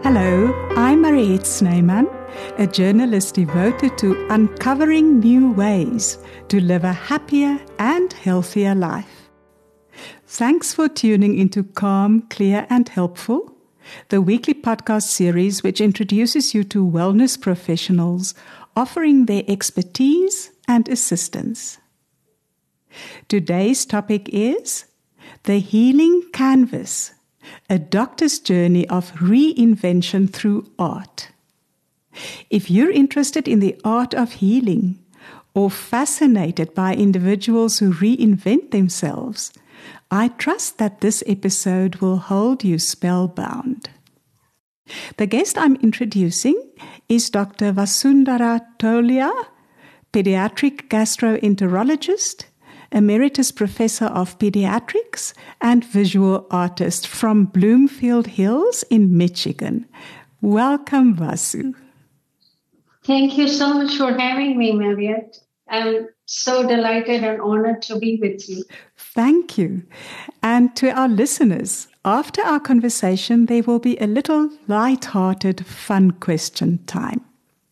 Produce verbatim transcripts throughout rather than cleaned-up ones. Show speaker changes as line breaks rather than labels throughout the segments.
Hello, I'm Mariette Snyman, a journalist devoted to uncovering new ways to live a happier and healthier life. Thanks for tuning into Calm, Clear and Helpful, the weekly podcast series which introduces you to wellness professionals offering their expertise and assistance. Today's topic is The Healing Canvas, a doctor's journey of reinvention through art. If you're interested in the art of healing or fascinated by individuals who reinvent themselves, I trust that this episode will hold you spellbound. The guest I'm introducing is Doctor Vasundhara Tolia, pediatric gastroenterologist, Emeritus Professor of Pediatrics and visual artist from Bloomfield Hills in Michigan. Welcome, Vasu.
Thank you so much for having me, Mariette. I'm so delighted and honored to be with you.
Thank you. And to our listeners, after our conversation, there will be a little light-hearted, fun question time.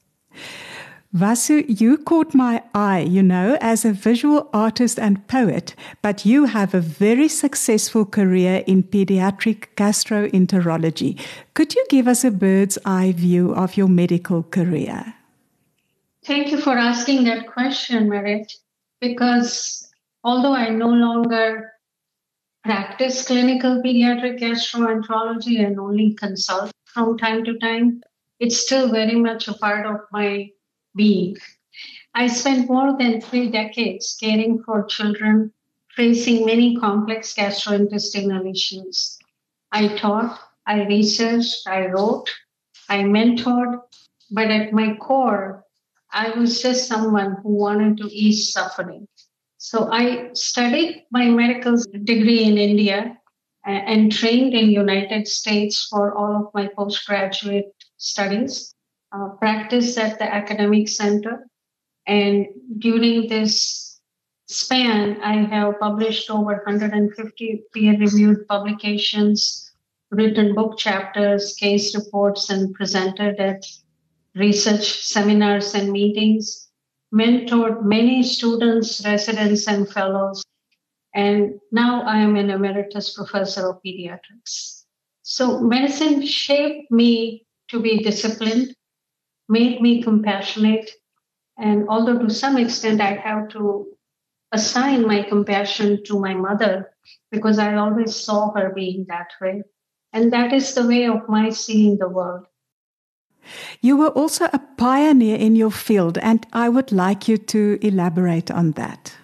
Vasu, you caught my eye, you know, as a visual artist and poet, but you have a very successful career in pediatric gastroenterology. Could you give us a bird's eye view of your medical career?
Thank you for asking that question, Mariette, because although I no longer practice clinical pediatric gastroenterology and only consult from time to time, it's still very much a part of my being. I spent more than three decades caring for children facing many complex gastrointestinal issues. I taught, I researched, I wrote, I mentored, but at my core, I was just someone who wanted to ease suffering. So I studied my medical degree in India and trained in the United States for all of my postgraduate studies. Uh, practiced at the academic center. And during this span, I have published over one hundred fifty peer-reviewed publications, written book chapters, case reports, and presented at research seminars and meetings, mentored many students, residents, and fellows. And now I am an emeritus professor of pediatrics. So medicine shaped me to be disciplined, made me compassionate. And although to some extent I have to assign my compassion to my mother because I always saw her being that way. And that is the way of my seeing the world.
You were also a pioneer in your field, and I would like you to elaborate on that.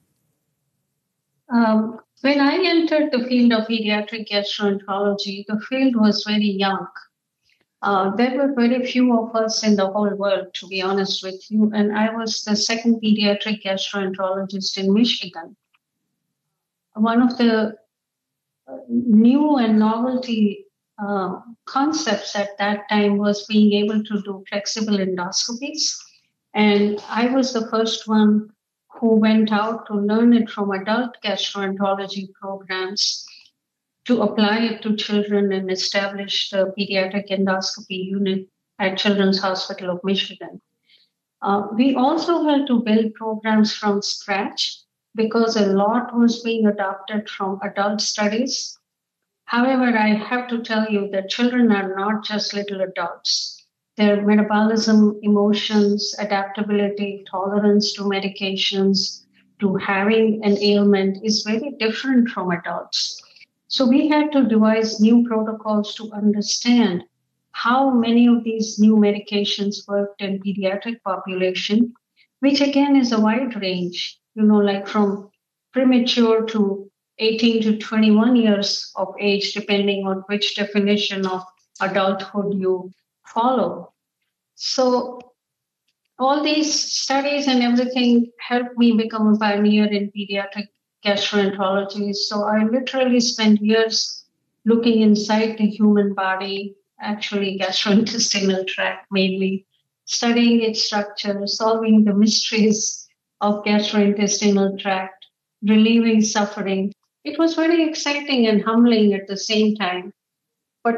Um, when I entered the field of pediatric gastroenterology, the field was very young. Uh, there were very few of us in the whole world, to be honest with you, and I was the second pediatric gastroenterologist in Michigan. One of the new and novelty uh, concepts at that time was being able to do flexible endoscopies, and I was the first one who went out to learn it from adult gastroenterology programs to apply it to children and establish the pediatric endoscopy unit at Children's Hospital of Michigan. Uh, we also had to build programs from scratch because a lot was being adopted from adult studies. However, I have to tell you that children are not just little adults. Their metabolism, emotions, adaptability, tolerance to medications, to having an ailment is very different from adults. So we had to devise new protocols to understand how many of these new medications worked in pediatric population, which again is a wide range, you know, like from premature to eighteen to twenty-one years of age, depending on which definition of adulthood you follow. So all these studies and everything helped me become a pioneer in pediatric gastroenterology. So I literally spent years looking inside the human body, actually gastrointestinal tract mainly, studying its structure, solving the mysteries of gastrointestinal tract, relieving suffering. It was very exciting and humbling at the same time. But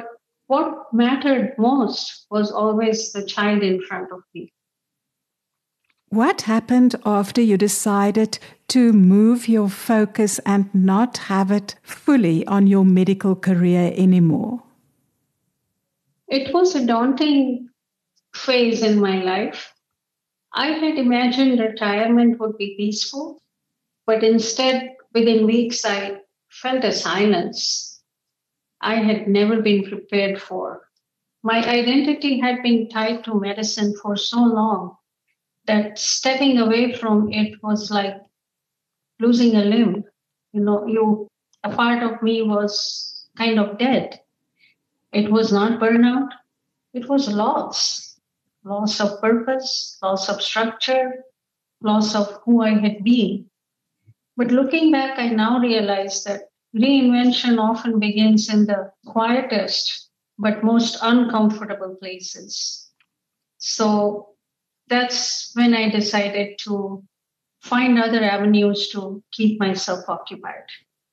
what mattered most was always the child in front of me.
What happened after you decided to move your focus and not have it fully on your medical career anymore?
It was a daunting phase in my life. I had imagined retirement would be peaceful, but instead, within weeks, I felt a silence I had never been prepared for. My identity had been tied to medicine for so long that stepping away from it was like losing a limb. You know, you a part of me was kind of dead. It was not burnout, it was loss. Loss of purpose, loss of structure, loss of who I had been. But looking back, I now realize that reinvention often begins in the quietest but most uncomfortable places. So that's when I decided to find other avenues to keep myself occupied.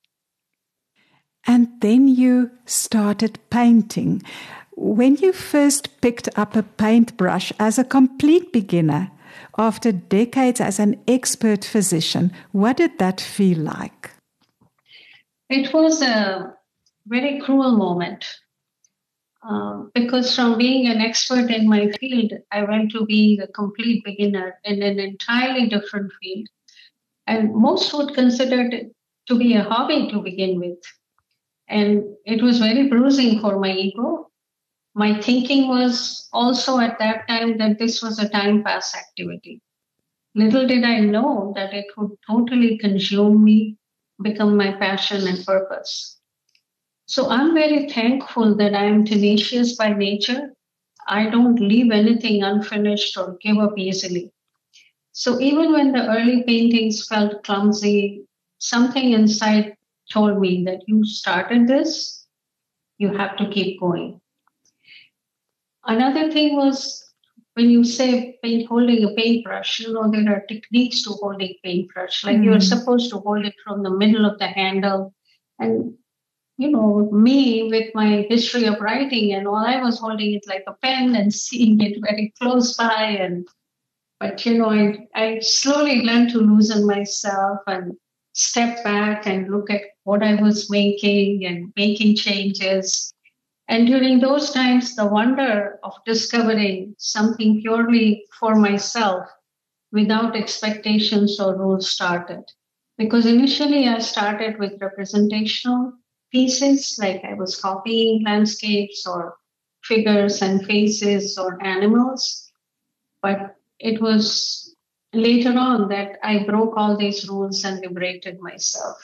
And then you started painting. When you first picked up a paintbrush as a complete beginner, after decades as an expert physician, what did that feel like?
It was a very cruel moment uh, because from being an expert in my field, I went to being a complete beginner in an entirely different field. And most would consider it to be a hobby to begin with. And it was very bruising for my ego. My thinking was also at that time that this was a time pass activity. Little did I know that it would totally consume me, become my passion and purpose. So I'm very thankful that I am tenacious by nature. I don't leave anything unfinished or give up easily. So even when the early paintings felt clumsy, something inside told me that you started this, you have to keep going. Another thing was when you say paint, holding a paintbrush, you know, there are techniques to holding paintbrush. Like mm. you're supposed to hold it from the middle of the handle. And, you know, me with my history of writing and all, I was holding it like a pen and seeing it very close by. And But, you know, I, I slowly learned to loosen myself and step back and look at what I was making and making changes. And during those times, the wonder of discovering something purely for myself without expectations or rules started. Because initially I started with representational pieces, like I was copying landscapes or figures and faces or animals. But it was later on that I broke all these rules and liberated myself.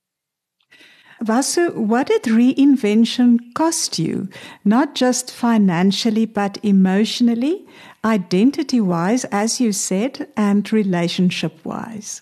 Vasu, what did reinvention cost you? Not just financially, but emotionally, identity-wise, as you said, and relationship-wise?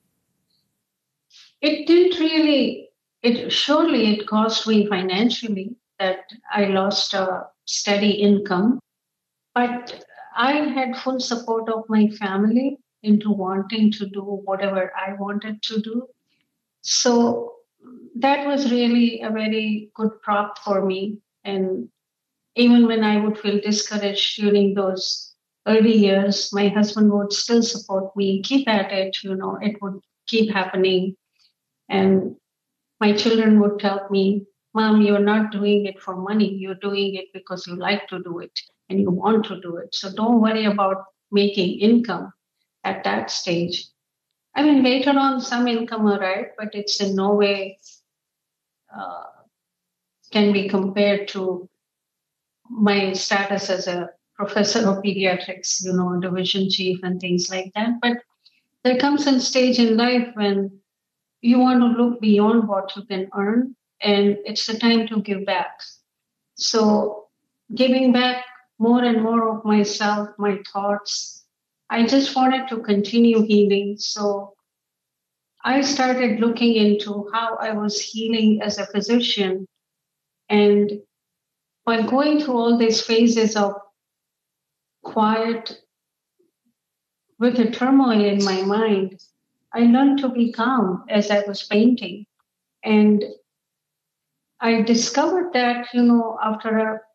It didn't really, it surely it cost me financially that I lost a steady income, but I had full support of my family into wanting to do whatever I wanted to do. So that was really a very good prop for me. And even when I would feel discouraged during those early years, my husband would still support me, keep at it, you know, it would keep happening. And my children would tell me, Mom, you're not doing it for money. You're doing it because you like to do it and you want to do it. So don't worry about making income at that stage. I mean, later on, some income arrived, but it's in no way uh, can be compared to my status as a professor of pediatrics, you know, division chief and things like that. But there comes a stage in life when you want to look beyond what you can earn, and it's the time to give back. So giving back more and more of myself, my thoughts, I just wanted to continue healing. So I started looking into how I was healing as a physician. And while going through all these phases of quiet with a turmoil in my mind, I learned to be calm as I was painting. And I discovered that, you know, after a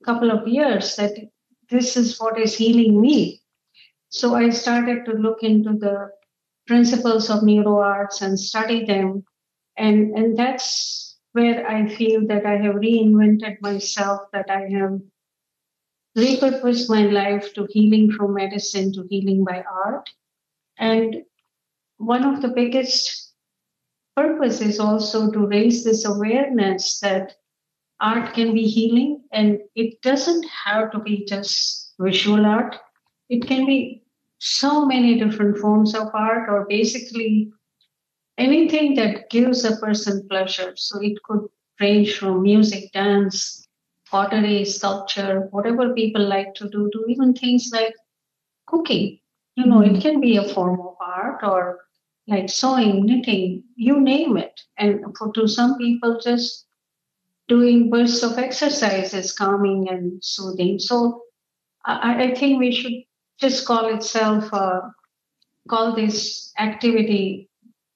couple of years that this is what is healing me. So I started to look into the principles of neuroarts and study them. And, and that's where I feel that I have reinvented myself, that I have repurposed my life to healing from medicine to healing by art. And one of the biggest purpose is also to raise this awareness that art can be healing, and it doesn't have to be just visual art. It can be so many different forms of art, or basically anything that gives a person pleasure. So it could range from music, dance, pottery, sculpture, whatever people like to do, to even things like cooking. You know, it can be a form of art, or like sewing, knitting, you name it. And for to some people, just doing bursts of exercise is calming and soothing. So I, I think we should just call itself, uh, call this activity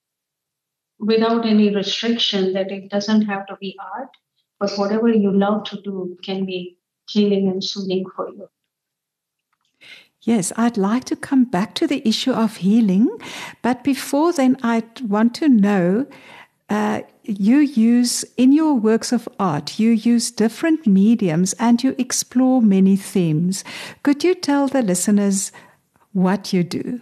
without any restriction, that it doesn't have to be art, but whatever you love to do can be healing and soothing for you.
Yes, I'd like to come back to the issue of healing, but before then, I'd want to know, uh, you use, in your works of art, you use different mediums and you explore many themes. Could you tell the listeners what you do?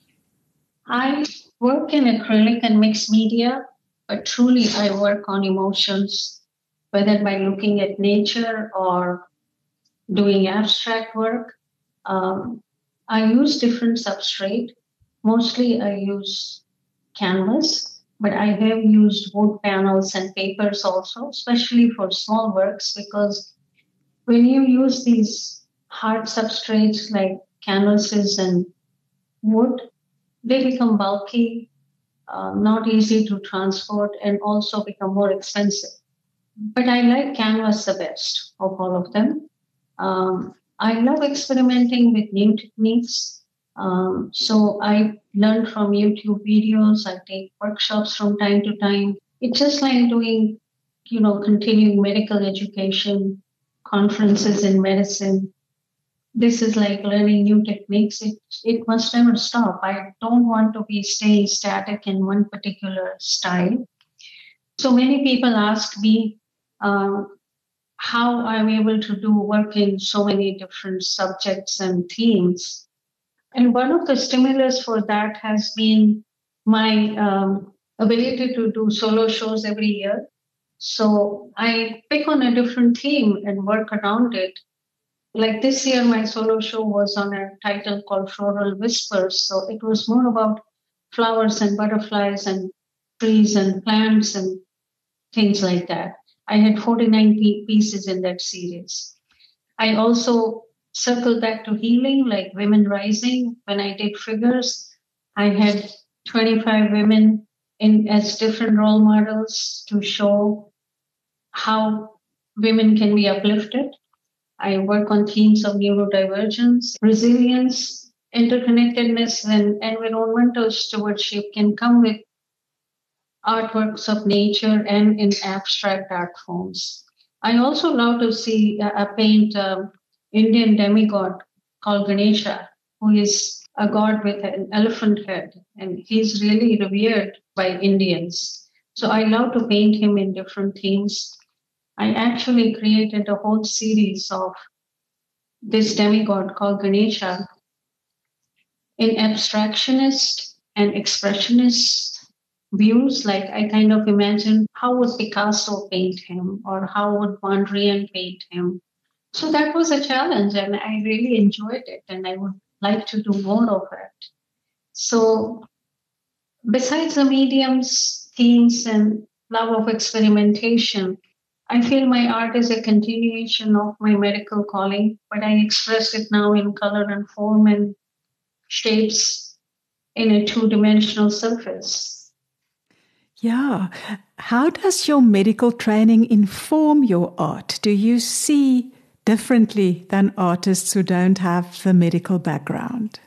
I work in acrylic and mixed media, but truly I work on emotions, whether by looking at nature or doing abstract work. Um, I use different substrate. Mostly I use canvas, but I have used wood panels and papers also, especially for small works, because when you use these hard substrates like canvases and wood, they become bulky, uh, not easy to transport, and also become more expensive. But I like canvas the best of all of them. Um, I love experimenting with new techniques. Um, so I learn from YouTube videos. I take workshops from time to time. It's just like doing, you know, continuing medical education, conferences in medicine. This is like learning new techniques. It, it must never stop. I don't want to be staying static in one particular style. So many people ask me, um, how I'm able to do work in so many different subjects and themes. And one of the stimulus for that has been my um, ability to do solo shows every year. So I pick on a different theme and work around it. Like this year, my solo show was on a title called Floral Whispers. So it was more about flowers and butterflies and trees and plants and things like that. I had forty-nine pieces in that series. I also circled back to healing, like Women Rising. When I did figures, I had twenty-five women in as different role models to show how women can be uplifted. I work on themes of neurodivergence, resilience, interconnectedness, and environmental stewardship can come with artworks of nature and in abstract art forms. I also love to see uh, paint um, Indian demigod called Ganesha, who is a god with an elephant head, and he's really revered by Indians. So I love to paint him in different themes. I actually created a whole series of this demigod called Ganesha in abstractionist and expressionist views. Like I kind of imagine how would Picasso paint him, or how would Mondrian paint him. So that was a challenge, and I really enjoyed it, and I would like to do more of it. So besides the mediums, themes, and love of experimentation, I feel my art is a continuation of my medical calling, but I express it now in color and form and shapes in a two-dimensional surface.
Yeah. How does your medical training inform your art? Do you see differently than artists who don't have the medical background?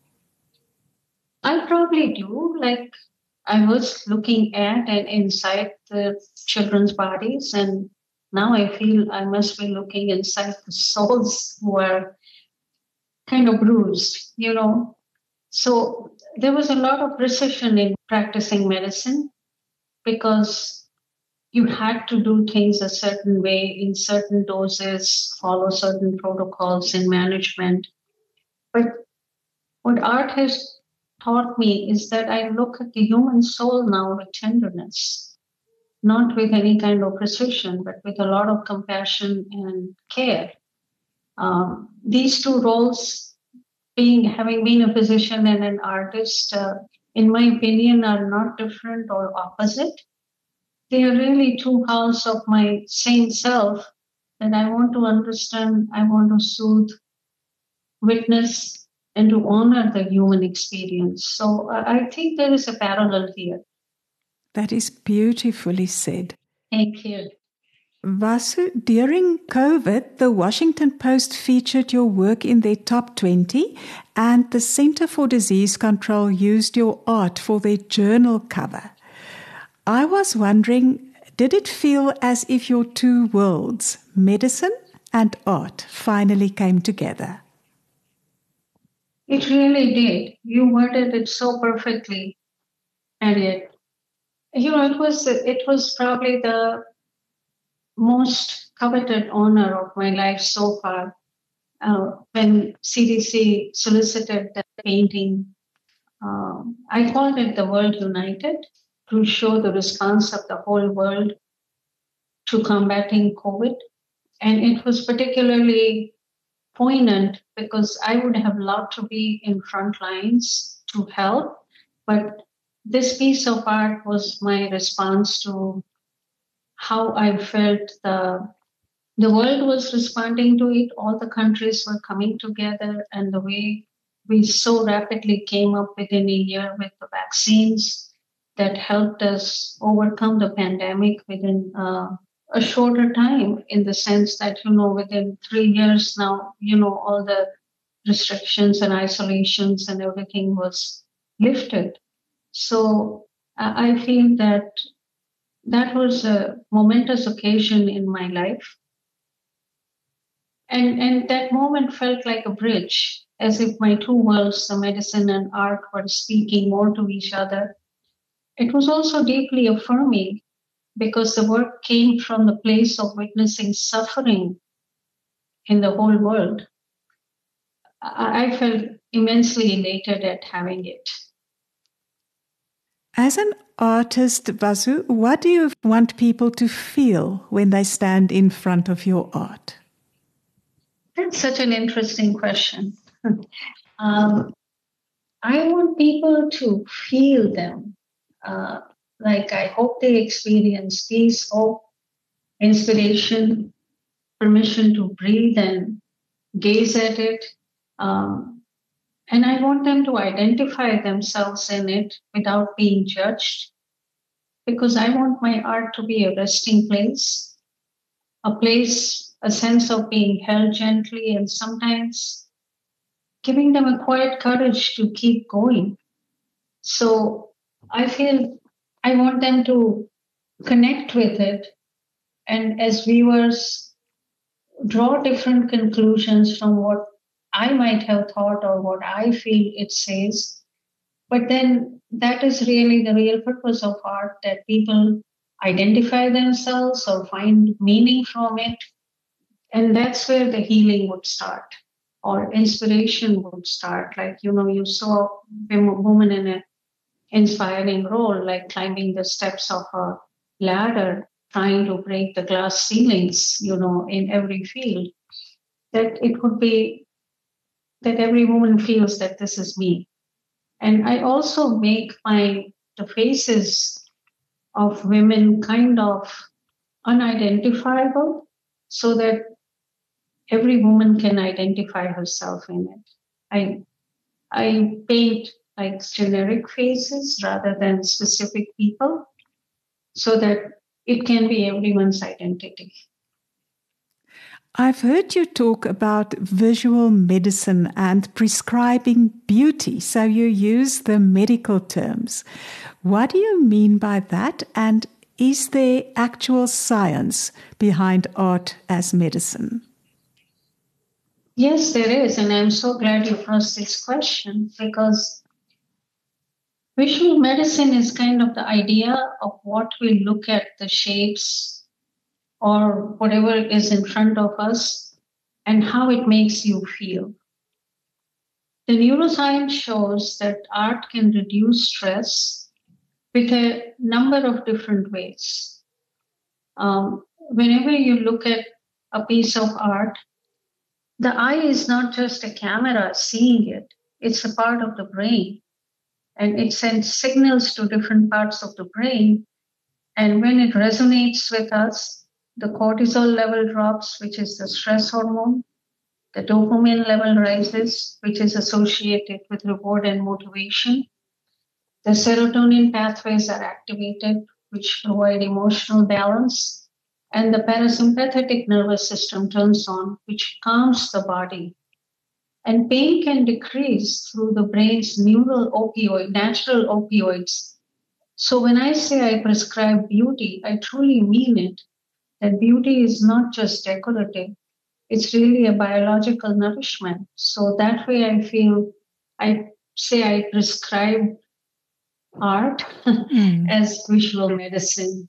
I probably do. Like I was looking at and inside the children's bodies, and Now I feel I must be looking inside the souls who are kind of bruised, you know. So there was a lot of precision in practicing medicine because you had to do things a certain way in certain doses, follow certain protocols in management. But what art has taught me is that I look at the human soul now with tenderness, not with any kind of precision, but with a lot of compassion and care. Um, these two roles, being having been a physician and an artist, uh, in my opinion, are not different or opposite. They are really two halves of my same self that I want to understand, I want to soothe, witness, and to honor the human experience. So uh, I think there is a parallel here.
That is beautifully said.
Thank you.
Vasu, during COVID, the Washington Post featured your work in their top twenty, and the Center for Disease Control used your art for their journal cover. I was wondering, did it feel as if your two worlds, medicine and art, finally came together?
It really did. You worded it so perfectly, and it, you know, it was it was probably the most coveted honor of my life so far. Uh, when C D C solicited the painting, um, I called it The World United to show the response of the whole world to combating COVID. And it was particularly poignant because I would have loved to be in front lines to help, but this piece of art was my response to how I felt the the world was responding to it. All the countries were coming together, and the way we so rapidly came up within a year with the vaccines that helped us overcome the pandemic within uh, a shorter time, in the sense that, you know, within three years now, you know, all the restrictions and isolations and everything was lifted. So I I feel that that was a momentous occasion in my life. And, and that moment felt like a bridge, as if my two worlds, the medicine and art, were speaking more to each other. It was also deeply affirming because the work came from the place of witnessing suffering in the whole world. I, I felt immensely elated at having it.
As an artist, Vasu, what do you want people to feel when they stand in front of your art?
That's such an interesting question. um, I want people to feel them. Uh, like, I hope they experience peace, hope, inspiration, permission to breathe and gaze at it. Um, and I want them to identify themselves in it without being judged, because I want my art to be a resting place, a place, a sense of being held gently, and sometimes giving them a quiet courage to keep going. So I feel I want them to connect with it, and as viewers, draw different conclusions from what I might have thought or what I feel it says. But then that is really the real purpose of art, that people identify themselves or find meaning from it. And that's where the healing would start, or inspiration would start. Like, you know, you saw a woman in an inspiring role, like climbing the steps of a ladder, trying to break the glass ceilings, you know, in every field. That it could be that every woman feels that this is me. And I also make my the faces of women kind of unidentifiable, so that every woman can identify herself in it. I I paint like generic faces rather than specific people, so that it can be everyone's identity.
I've heard you talk about visual medicine and prescribing beauty, so you use the medical terms. What do you mean by that? And is there actual science behind art as medicine?
Yes, there is. And I'm so glad you asked this question, because visual medicine is kind of the idea of what we look at, the shapes or whatever is in front of us, and how it makes you feel. The neuroscience shows that art can reduce stress with a number of different ways. Um, whenever you look at a piece of art, the eye is not just a camera seeing it, it's a part of the brain. And it sends signals to different parts of the brain. And when it resonates with us, the cortisol level drops, which is the stress hormone. The dopamine level rises, which is associated with reward and motivation. The serotonin pathways are activated, which provide emotional balance. And the parasympathetic nervous system turns on, which calms the body. And pain can decrease through the brain's neural opioid, natural opioids. So when I say I prescribe beauty, I truly mean it. That beauty is not just decorative. It's really a biological nourishment. So that way I feel, I say I prescribe art mm. as visual medicine.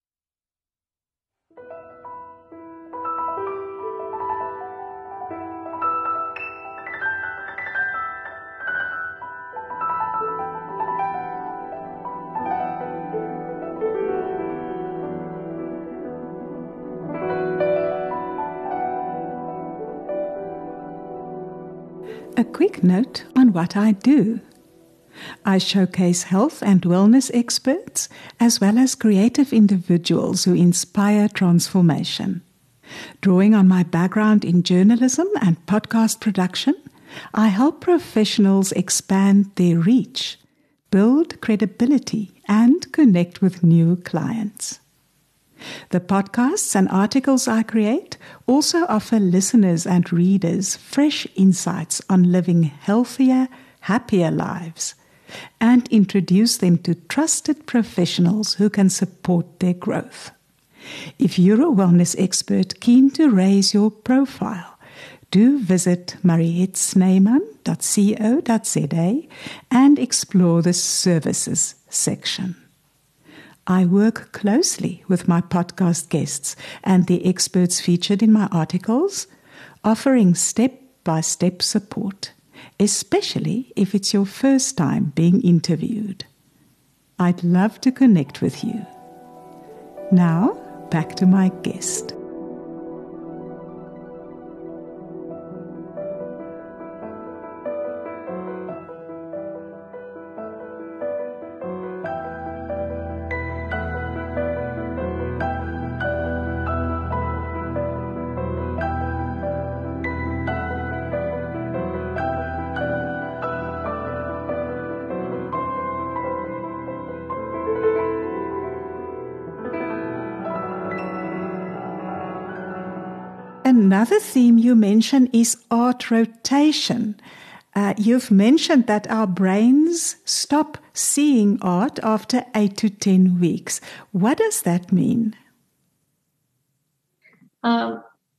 A quick note on what I do. I showcase health and wellness experts as well as creative individuals who inspire transformation. Drawing on my background in journalism and podcast production, I help professionals expand their reach, build credibility, and connect with new clients. The podcasts and articles I create also offer listeners and readers fresh insights on living healthier, happier lives and introduce them to trusted professionals who can support their growth. If you're a wellness expert keen to raise your profile, do visit mariette snyman dot co dot za and explore the services section. I work closely with my podcast guests and the experts featured in my articles, offering step-by-step support, especially if it's your first time being interviewed. I'd love to connect with you. Now, back to my guest. Another theme you mention is art rotation. Uh, you've mentioned that our brains stop seeing art after eight to ten weeks. What does that mean?
Uh,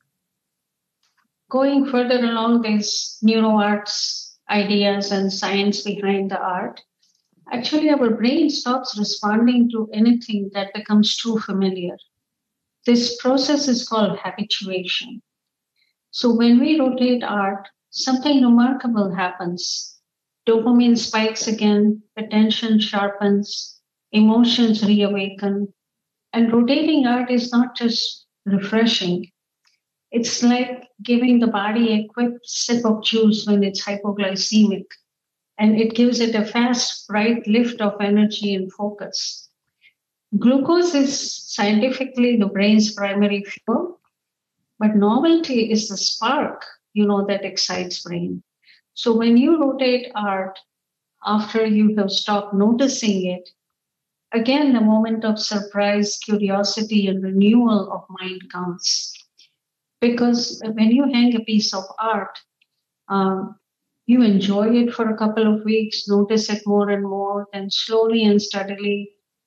going further along these neuroarts ideas and science behind the art, actually our brain stops responding to anything that becomes too familiar. This process is called habituation. So when we rotate art, something remarkable happens. Dopamine spikes again, attention sharpens, emotions reawaken. And rotating art is not just refreshing. It's like giving the body a quick sip of juice when it's hypoglycemic. And it gives it a fast, bright lift of energy and focus. Glucose is scientifically the brain's primary fuel, but novelty is the spark, you know, that excites brain. So when you rotate art after you have stopped noticing it, again, the moment of surprise, curiosity, and renewal of mind comes. Because when you hang a piece of art, um, you enjoy it for a couple of weeks, notice it more and more, then slowly and steadily,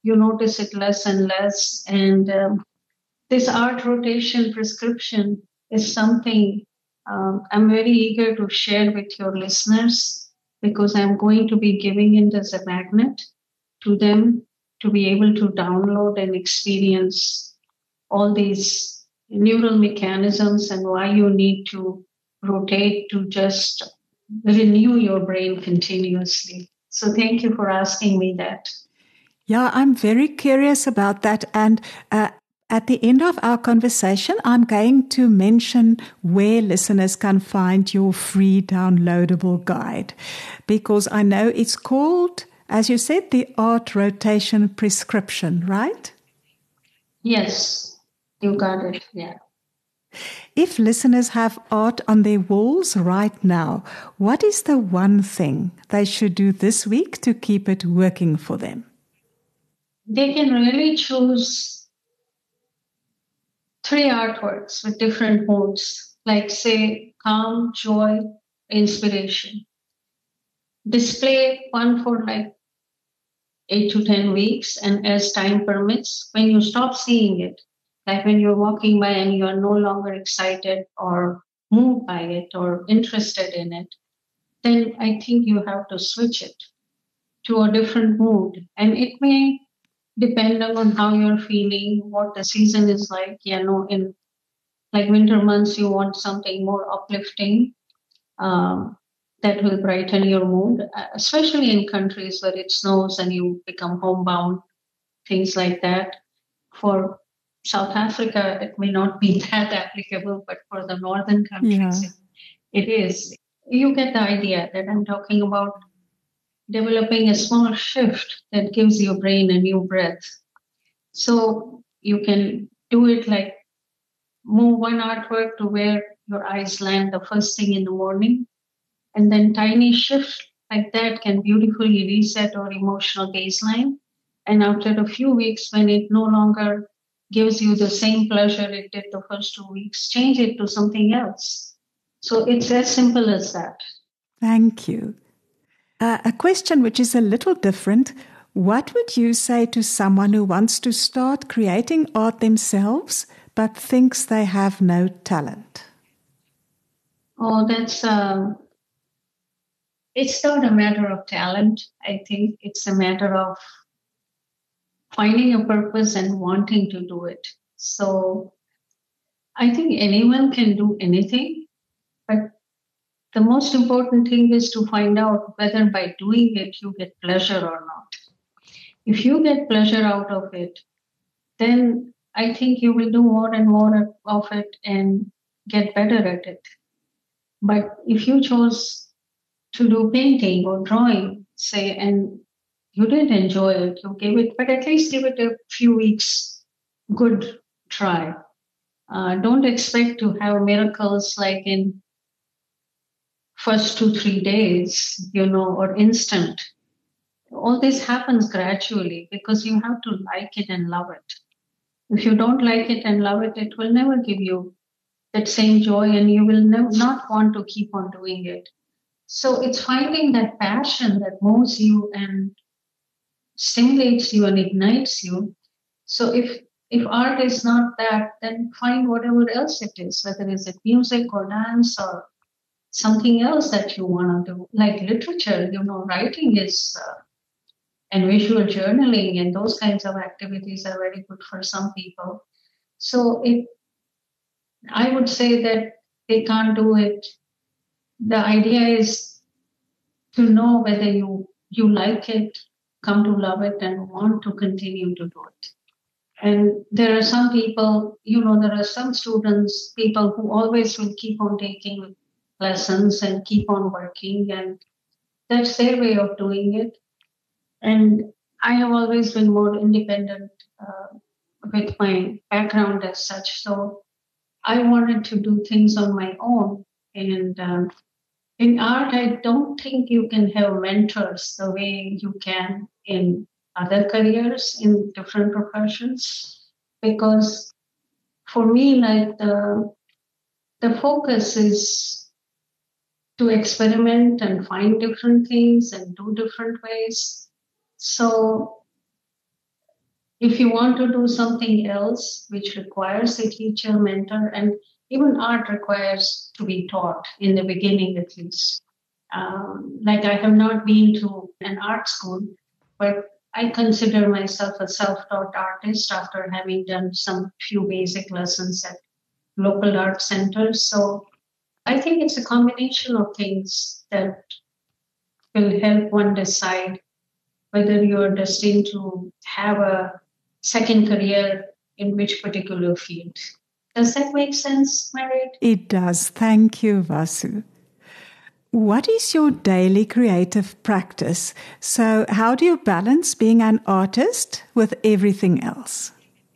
you notice it less and less. And um, this art rotation prescription is something um, I'm very eager to share with your listeners, because I'm going to be giving it as a magnet to them to be able to download and experience all these neural mechanisms and why you need to rotate to just renew your brain continuously. So thank you for asking me that.
Yeah, I'm very curious about that. And uh, at the end of our conversation, I'm going to mention where listeners can find your free downloadable guide, because I know it's called, as you said, the Art Rotation Prescription, right?
Yes, you got it. Yeah.
If listeners have art on their walls right now, what is the one thing they should do this week to keep it working for them?
They can really choose three artworks with different moods, like say calm, joy, inspiration. Display one for like eight to ten weeks, and as time permits, when you stop seeing it, like when you're walking by and you are no longer excited or moved by it or interested in it, then I think you have to switch it to a different mood. And it may depend on how you're feeling, what the season is like. You know, in like winter months, you want something more uplifting. Um, that will brighten your mood, especially in countries where it snows and you become homebound, things like that. For South Africa, it may not be that applicable, but for the northern countries,
Yeah.
it, it is. You get the idea that I'm talking about developing a small shift that gives your brain a new breath. So you can do it like move one artwork to where your eyes land the first thing in the morning. And then tiny shifts like that can beautifully reset our emotional baseline. And after a few weeks, when it no longer gives you the same pleasure it did the first two weeks, change it to something else. So it's as simple as that.
Thank you. Uh, a question which is a little different. What would you say to someone who wants to start creating art themselves but thinks they have no talent?
Oh, that's, um, it's not a matter of talent. I think it's a matter of finding a purpose and wanting to do it. So I think anyone can do anything, but the most important thing is to find out whether by doing it you get pleasure or not. If you get pleasure out of it, then I think you will do more and more of it and get better at it. But if you chose to do painting or drawing, say, and you didn't enjoy it, you gave it, but at least give it a few weeks good try. Uh, don't expect to have miracles like in first two, three days, you know, or instant. All this happens gradually because you have to like it and love it. If you don't like it and love it, it will never give you that same joy and you will never, not want to keep on doing it. So it's finding that passion that moves you and stimulates you and ignites you. So if if art is not that, then find whatever else it is, whether it's music or dance or something else that you want to do, like literature. You know, writing is uh, and visual journaling and those kinds of activities are very good for some people. So it, I would say that they can't do it. The idea is to know whether you you like it, come to love it, and want to continue to do it. And there are some people, you know, there are some students, people who always will keep on taking lessons and keep on working, and that's their way of doing it. And I have always been more independent uh, with my background as such. So I wanted to do things on my own. And um, in art, I don't think you can have mentors the way you can in other careers in different professions. Because for me, like the, the focus is to experiment and find different things and do different ways. So If you want to do something else, which requires a teacher, mentor, and even art requires to be taught in the beginning at least. Um, like I have not been to an art school, but I consider myself a self-taught artist after having done some few basic lessons at local art centers. So I think it's a combination of things that will help one decide whether you're destined to have a second career in which particular field. Does that make sense, Merit?
It does. Thank you, Vasu. What is your daily creative practice? So, how do you balance being an artist with everything else?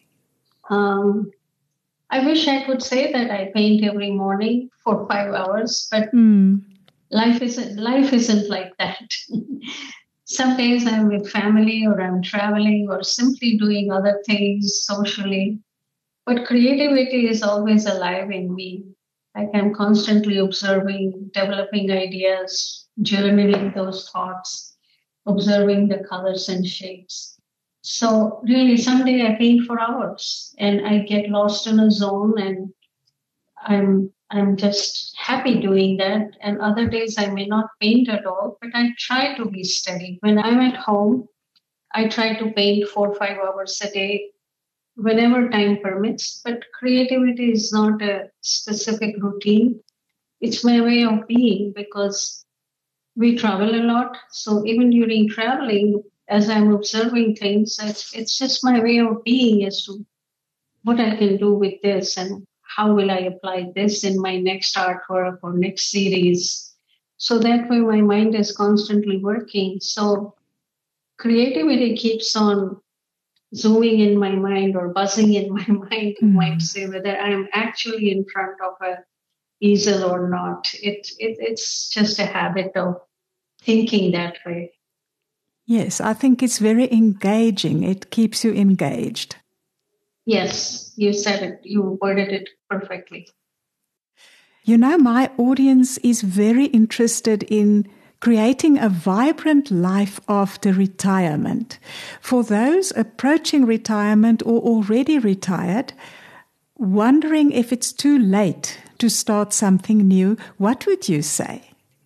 Um, I wish I could say that I paint every morning for five hours, but
Mm.
life isn't life isn't like that. Some days I'm with family, or I'm traveling, or simply doing other things socially. But creativity is always alive in me. Like I'm constantly observing, developing ideas, journaling those thoughts, observing the colors and shapes. So really, someday I paint for hours and I get lost in a zone, and I'm I'm just happy doing that. And other days I may not paint at all, but I try to be steady. When I'm at home, I try to paint four or five hours a day whenever time permits. But creativity is not a specific routine. It's my way of being because we travel a lot. So even during traveling, as I'm observing things, it's, it's just my way of being as to what I can do with this and how will I apply this in my next artwork or next series. So that way my mind is constantly working. So creativity keeps on zooming in my mind or buzzing in my mind, you mm. might say, whether I'm actually in front of a easel or not. It, it it's just a habit of thinking that way.
Yes, I think it's very engaging. It keeps you engaged.
Yes, you said it. You worded it perfectly.
You know, my audience is very interested in creating a vibrant life after retirement. For those approaching retirement or already retired, wondering if it's too late to start something new, what would you say?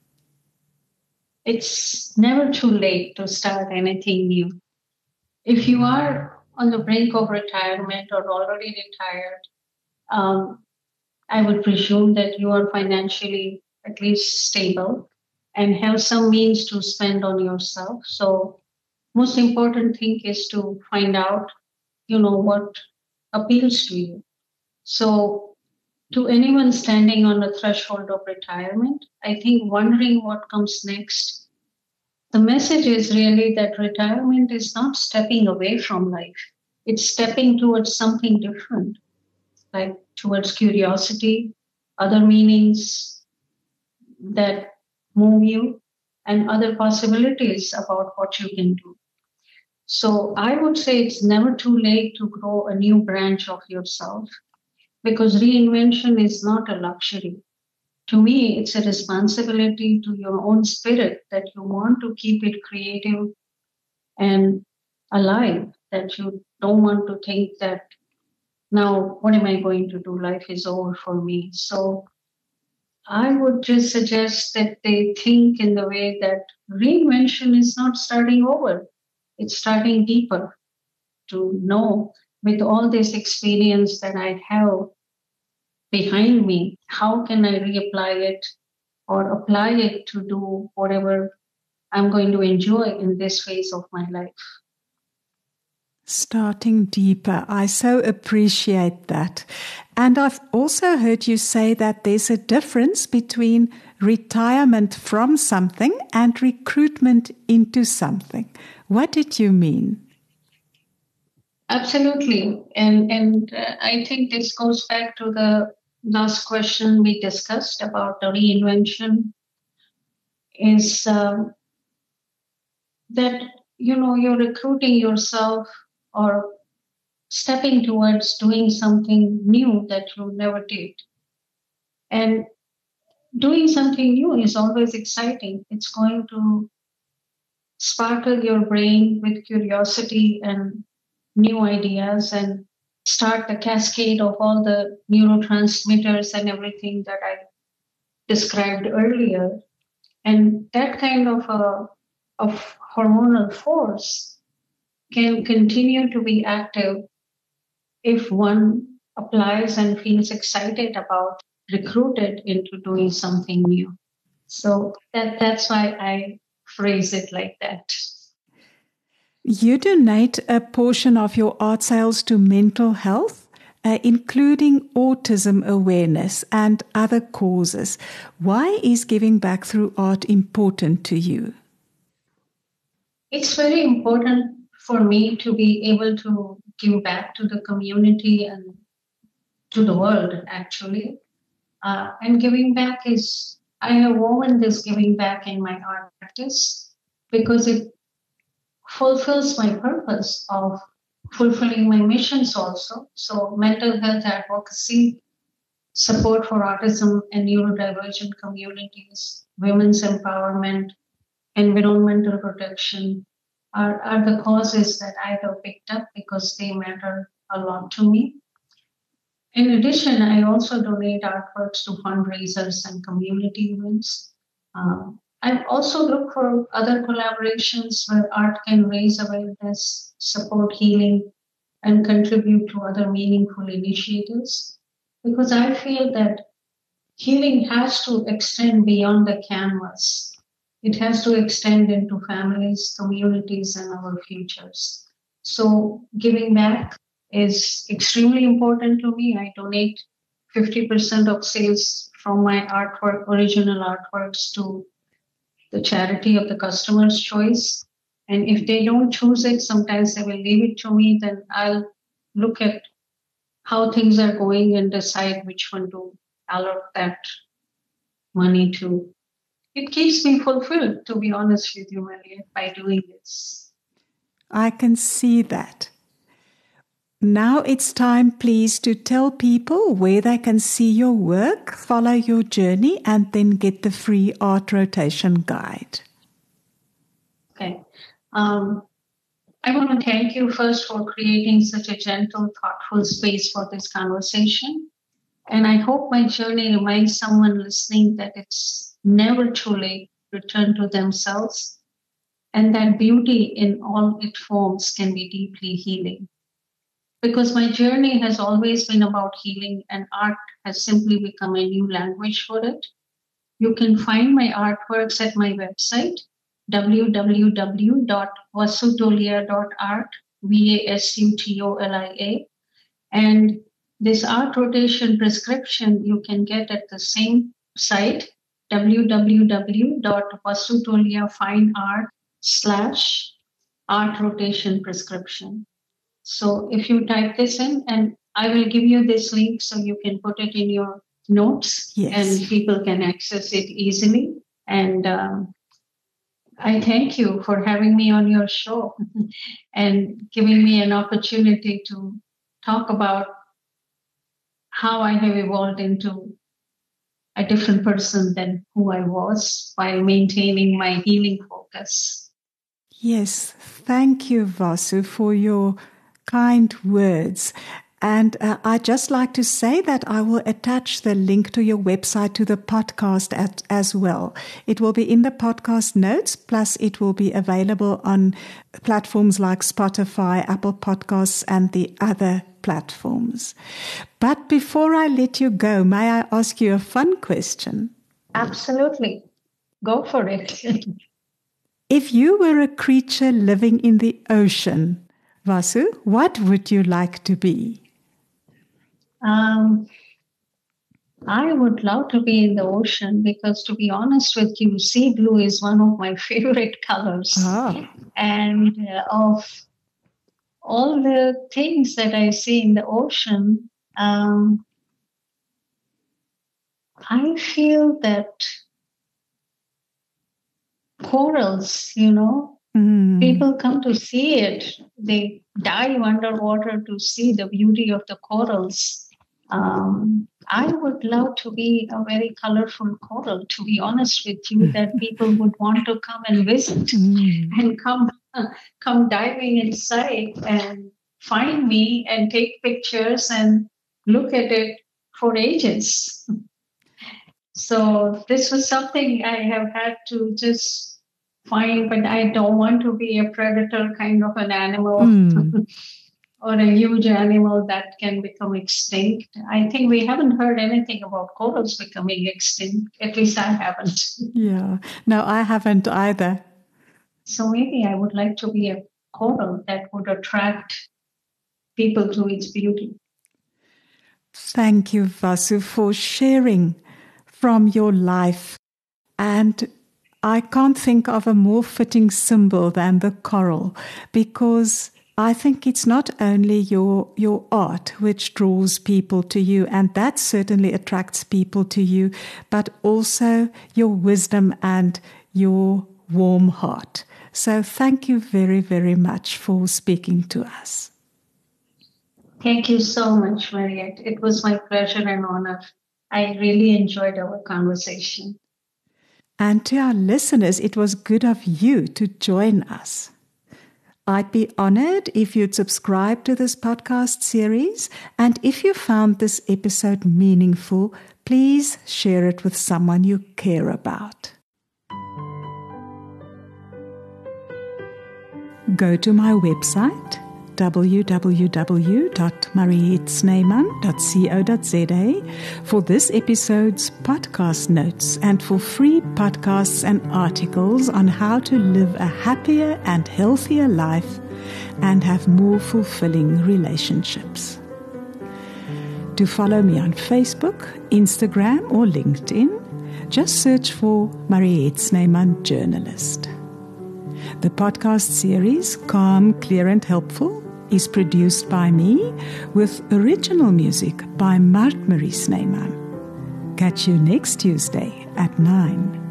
It's never too late to start anything new. If you are on the brink of retirement or already retired, um, I would presume that you are financially at least stable and have some means to spend on yourself. So most important thing is to find out, you know, what appeals to you. So to anyone standing on the threshold of retirement, I think wondering what comes next, the message is really that retirement is not stepping away from life. It's stepping towards something different, like towards curiosity, other meanings that move you, and other possibilities about what you can do. So I would say it's never too late to grow a new branch of yourself, because reinvention is not a luxury. To me, it's a responsibility to your own spirit that you want to keep it creative and alive, that you don't want to think that now, what am I going to do? Life is over for me. So I would just suggest that they think in the way that reinvention is not starting over. It's starting deeper, to know with all this experience that I have behind me, how can I reapply it or apply it to do whatever I'm going to enjoy in this phase of my life.
Starting deeper. I so appreciate that. And I've also heard you say that there's a difference between retirement from something and recruitment into something. What did you mean?
Absolutely. And, and uh, I think this goes back to the last question we discussed about the reinvention, is um, that, you know, you're recruiting yourself or stepping towards doing something new that you never did. And doing something new is always exciting. It's going to sparkle your brain with curiosity and new ideas and start the cascade of all the neurotransmitters and everything that I described earlier. And that kind of a of hormonal force can continue to be active if one applies and feels excited about, recruited into doing something new. So that that's why I phrase it like that.
You donate a portion of your art sales to mental health, uh, including autism awareness and other causes. Why is giving back through art important to you?
It's very important for me to be able to give back to the community and to the world, actually. Uh, and giving back is, I have woven this giving back in my art practice because it fulfills my purpose of fulfilling my missions also. So mental health advocacy, support for autism and neurodivergent communities, women's empowerment, environmental protection are, are the causes that I have picked up because they matter a lot to me. In addition, I also donate artworks to fundraisers and community events. Um, I also look for other collaborations where art can raise awareness, support healing, and contribute to other meaningful initiatives. Because I feel that healing has to extend beyond the canvas. It has to extend into families, communities, and our futures. So giving back is extremely important to me. I donate fifty percent of sales from my artwork, original artworks, to the charity of the customer's choice. And if they don't choose it, sometimes they will leave it to me. Then I'll look at how things are going and decide which one to allot that money to. It keeps me fulfilled, to be honest with you, Maria, by doing this.
I can see that. Now it's time, please, to tell people where they can see your work, follow your journey, and then get the free art rotation guide.
Okay. Um, I want to thank you first for creating such a gentle, thoughtful space for this conversation. And I hope my journey reminds someone listening that it's never too late to return to themselves and that beauty in all its forms can be deeply healing. Because my journey has always been about healing and art has simply become a new language for it. You can find my artworks at my website, w w w dot vasutolia dot art, V A S U T O L I A. And this art rotation prescription you can get at the same site, w w w dot vasutolia fine art slash art rotation prescription. So if you type this in, and I will give you this link so you can put it in your notes,
yes,
and people can access it easily. And um, I thank you for having me on your show and giving me an opportunity to talk about how I have evolved into a different person than who I was while maintaining my healing focus.
Yes, thank you, Vasu, for your kind words. And uh, I'd just like to say that I will attach the link to your website to the podcast at, as well. It will be in the podcast notes, plus it will be available on platforms like Spotify, Apple Podcasts, and the other platforms. But before I let you go, may I ask you a fun question?
Absolutely. Go for it.
If you were a creature living in the ocean, Vasu, what would you like to be?
Um, I would love to be in the ocean because, to be honest with you, sea blue is one of my favorite colors.
Oh.
And uh, of all the things that I see in the ocean, um, I feel that corals, you know, mm. people come to see it. They dive underwater to see the beauty of the corals. Um, I would love to be a very colorful coral, to be honest with you, that people would want to come and visit mm. and come, uh, come diving inside and find me and take pictures and look at it for ages. So this was something I have had to just find, but I don't want to be a predator kind of an animal. Mm. Or a huge animal that can become extinct. I think we haven't heard anything about corals becoming extinct. At least I haven't.
Yeah, no, I haven't either.
So maybe I would like to be a coral that would attract people to its beauty.
Thank you, Vasu, for sharing from your life. And I can't think of a more fitting symbol than the coral, because I think it's not only your your art which draws people to you, and that certainly attracts people to you, but also your wisdom and your warm heart. So thank you very, very much for speaking to us.
Thank you so much, Mariette. It was my pleasure and honor. I really enjoyed our conversation.
And to our listeners, it was good of you to join us. I'd be honored if you'd subscribe to this podcast series. And if you found this episode meaningful, please share it with someone you care about. Go to my website, w w w dot mariette snyman dot co dot z a, for this episode's podcast notes and for free podcasts and articles on how to live a happier and healthier life and have more fulfilling relationships. To follow me on Facebook, Instagram, or LinkedIn, just search for Mariette Snyman Journalist. The podcast series, Calm, Clear and Helpful, is produced by me with original music by Mart Marie Snyman. Catch you next Tuesday at nine.